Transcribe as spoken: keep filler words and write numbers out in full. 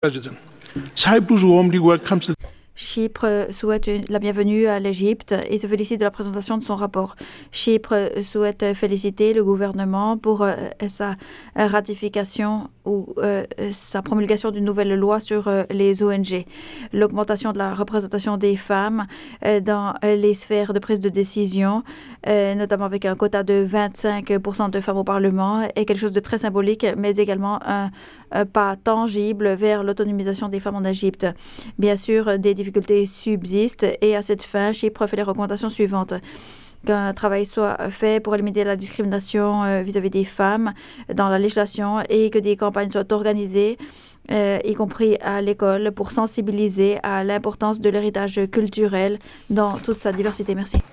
President. Cyprus warmly welcomes the Chypre souhaite la bienvenue à l'Égypte et se félicite de la présentation de son rapport. Chypre souhaite féliciter le gouvernement pour euh, sa ratification ou euh, sa promulgation d'une nouvelle loi sur euh, les O N G. L'augmentation de la représentation des femmes euh, dans les sphères de prise de décision, euh, notamment avec un quota de vingt-cinq pour cent de femmes au Parlement, est quelque chose de très symbolique, mais également un, un pas tangible vers l'autonomisation des femmes en Égypte. Bien sûr, des difficultés subsistent et à cette fin, Chypre fait les recommandations suivantes. Qu'un travail soit fait pour éliminer la discrimination euh, vis-à-vis des femmes dans la législation et que des campagnes soient organisées, euh, y compris à l'école, pour sensibiliser à l'importance de l'héritage culturel dans toute sa diversité. Merci.